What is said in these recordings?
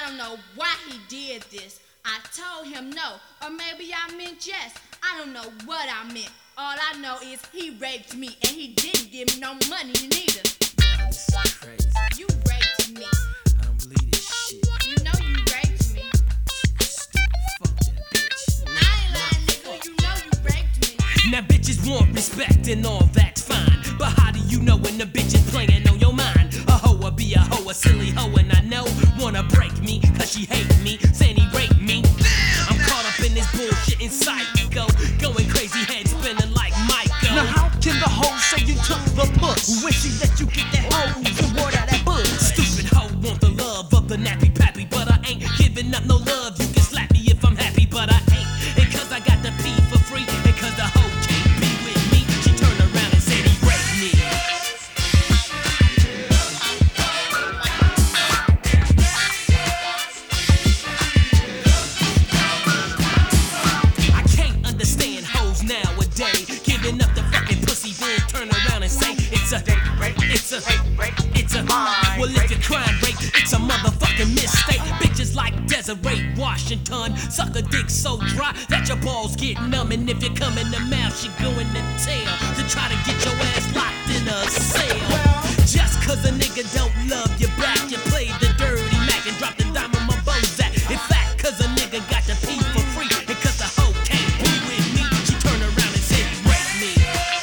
don't know why he did this. I told him no, or maybe I meant yes. I don't know what I meant. All I know is he raped me, and he didn't give me no money neither. Wow, this is crazy. You raped me. I don't believe this shit. You know you raped me. Fuck that bitch. I ain't lying, nigga. You know you raped me. Now bitches want respect and all that's fine, but how do you know when the bitch is playing on your mind? A hoe will be a hoe, a silly hoe, and I know wanna break me, cause she hate me, saying he raped me. I'm caught up in this bullshit and psycho, going crazy, head spinning like Michael. Now how can the hoe say you took the puss when she let you get that hose and wore out that bush? Stupid hoe want the love of the nappy pappy, but I ain't giving up no love. You can slap me if I'm happy, but I ain't. And cause I got the pee for free, and cause the hoe can't be with me, she turned around and said he raped me. I can't understand hoes nowadays, giving up the fucking pussy, then turn around and say it's a well, if you're crying rape, it's a motherfucking mistake. Bitches like Desiree Washington suck a dick so dry that your balls get numb, and if you come in the mouth, she go in the tail to try to get your ass locked in a cell. Just cause a nigga don't love you back, you play the dirty Mac and drop the dime on my Bozak. In fact, cause a nigga got the pee for free, and cause the hoe can't be with me, she turned around and said he raped me.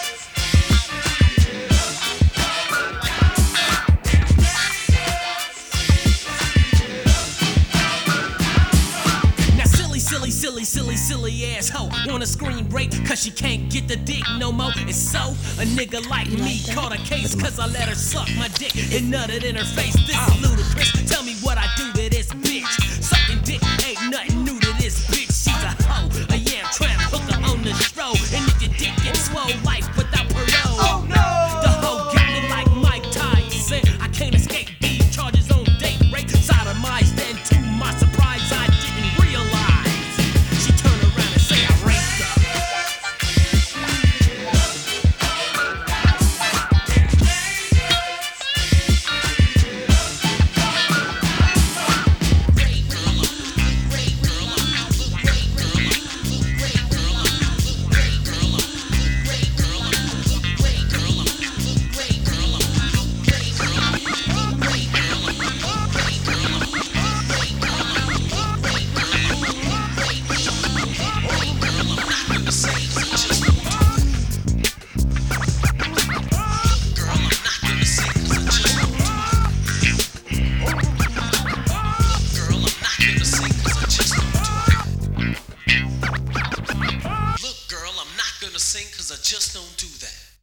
Silly asshole wanna scream rape cause she can't get the dick no more. And so a nigga like me caught a case cause I let her suck my dick and nutted in her face. This is ludicrous. Tell me what I do to this bitch. Sucking dick ain't nothing new to this bitch. She's a hoe, a yam trap hooker on the stroll. And if your dick gets swole, life without parole. Oh no! The hoe got me like Mike Tyson. I can't escape these charges on date rape. Sodomized, and to my surprise I didn't realize she turned around and say I raped her. Sing cause I just don't do that.